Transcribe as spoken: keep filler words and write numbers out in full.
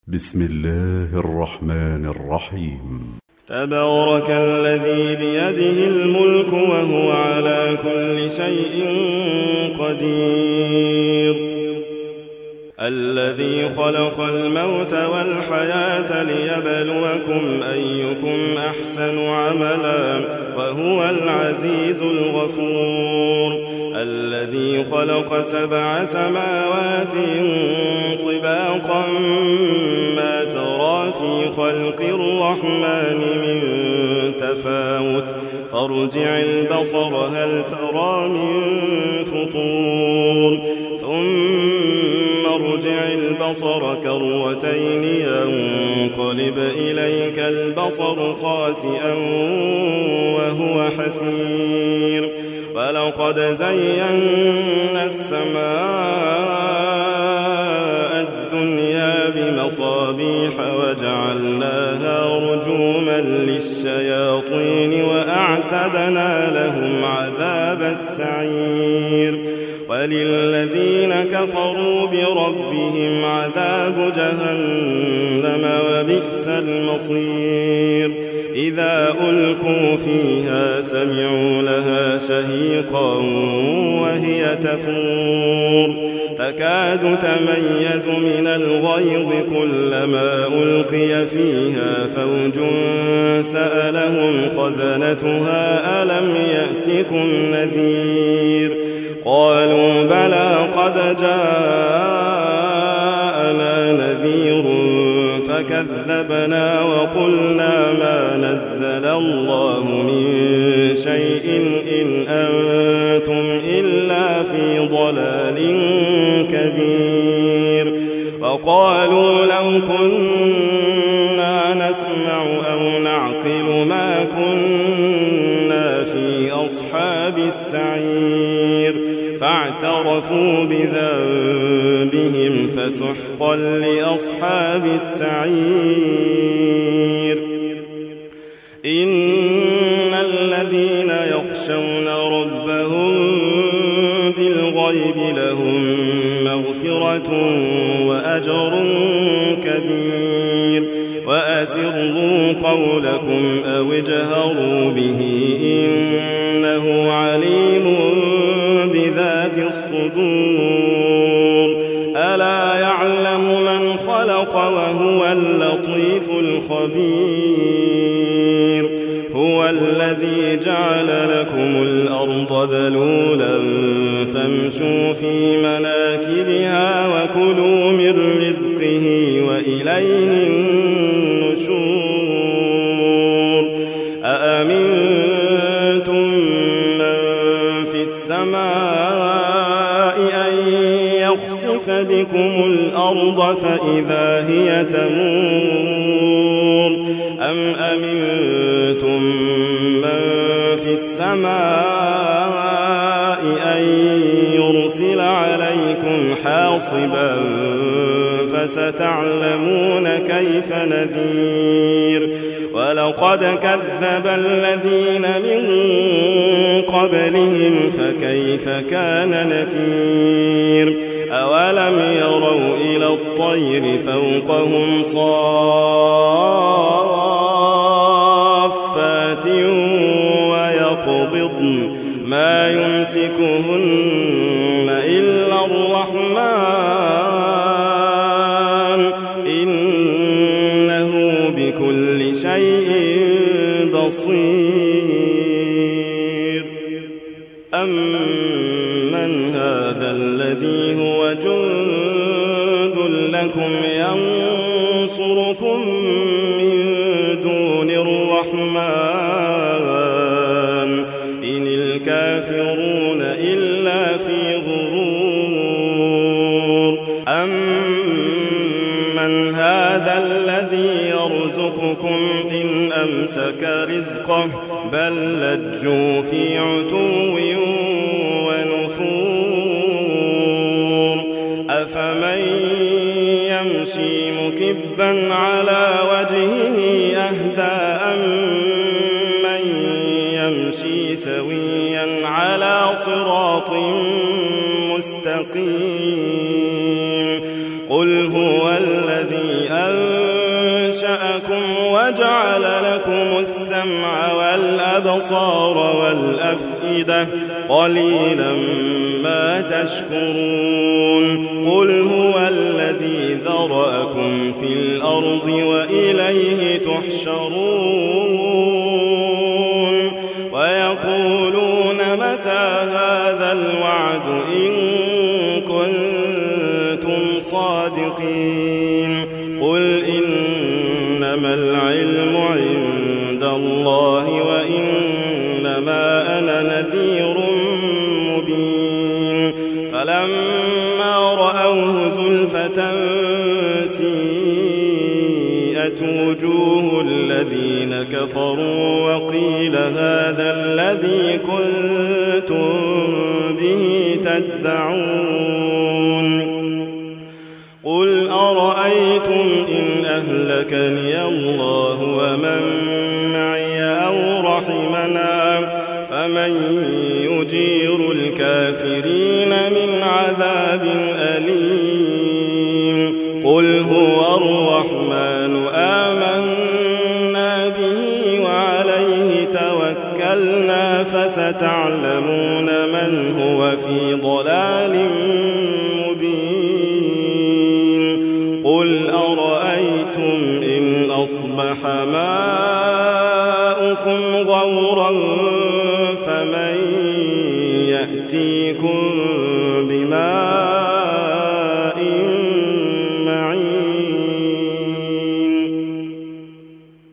بسم الله الرحمن الرحيم. تبارك الذي بيده الملك وهو على كل شيء قدير، الذي خلق الموت والحياة ليبلوكم أيكم أحسن عملا وهو العزيز الغفور، الذي خلق سبع سماوات طباقا ما ترى في خلق الرحمن من تفاوت فارجع البصر هل ترى من فطور ثم ارجع البصر كرتين ينقلب إليك البصر خاسئا وهو حسير، ولقد زينا السماء الدنيا بمصابيح وجعلناها رجوما للشياطين وأعتدنا لهم عذاب السعير، وللذين كفروا بربهم عذاب جهنم وبئس المصير، إذا ألقوا فيها سمعوا لها شهيقا وهي تفور تكاد تميز من الغيظ كلما ألقي فيها فوج سألهم خزنتها ألم يأتكم نذير، قالوا بلى قد جاءنا نذير فكذبنا وقلنا ما نزل الله من شيء إن أنتم إلا في ضلال كبير، وقالوا لو كنا نسمع أو نعقل ما كنا في أصحاب السعير، فاعترفوا بذنبهم فسحقا لأصحاب السعير. إن الذين يخشون ربهم بالغيب لهم مغفرة وأجر كبير، وأسروا قولكم أو اجهروا به إنه عليم بذات الصدور، ألا يعلم من خلق وهو اللطيف الخبير، هو الذي جعل لكم الأرض ذلولا فامشوا في مناكبها وكلوا من رزقه وإليه النشور، أأمنتم من في السماء أن يخسف بكم الأرض فإذا هي تمور، أم أمنتم من في السماء أن يرسل عليكم حاصبا فستعلمون كيف نذير، ولقد كذب الذين من قبلهم فكيف كان نكير، أولم يروا إلى الطير فوقهم صافات ويقبضن ما يمسكهن إلا الرحمن إنه بكل شيء بصير، أمن هذا الذي هو جند لكم ينصركم من دون الرحمن إن الكافرون إلا في غرور، أمن هذا الذي يرزقكم إن أمسك رزقه بل لجوا في عتو ونفور، أفمن يمشي مكبا على وجهه أهدى أمن يمشي سويا على صراط مستقيم، قل هو الذي أنزل وجعل لكم السمع والأبصار والأفئدة قليلا ما تشكرون قل هو الذي ذرأكم في الأرض وإليه تحشرون ويقولون متى هذا الوعد إن كنتم صادقين قل إنما العلم عند الله وإنما أنا نذير مبين فلما رأوه زلفة سيئت وجوه الذين كفروا وقيل هذا الذي كنتم به تدعون قل أرأيتم إن أهلكني الله ومن معي أو رحمنا فمن يجير الكافرين من عذاب أليم قل هو الرحمن آمنا به وعليه توكلنا فستعلمون من هو في ضلال مبين قل أرأيتم إن أصبح ماؤكم غورا فمن يأتيكم بماء